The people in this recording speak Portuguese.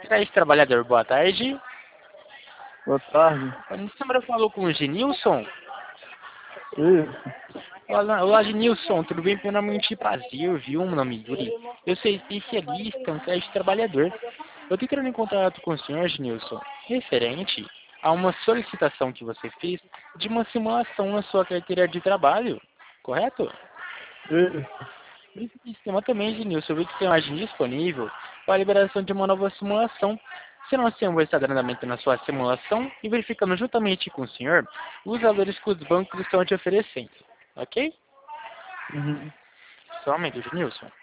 Crédito Trabalhador, boa tarde. Boa tarde. Esse número falou com o Genilson. Isso. Olá, Genilson, tudo bem? Meu nome é prazer, viu, meu nome é Yuri. Eu sou especialista em crédito trabalhador. Eu estou querendo em contato com o senhor, Genilson, referente a uma solicitação que você fez de uma simulação na sua carteira de trabalho, correto? Isso. Nesse sistema também, Genilson, eu vi que tem uma agenda disponível para a liberação de uma nova simulação. Se nós temos estar dando andamento na sua simulação e verificando juntamente com o senhor os valores que os bancos estão te oferecendo. Ok? Uhum. Somente, Genilson.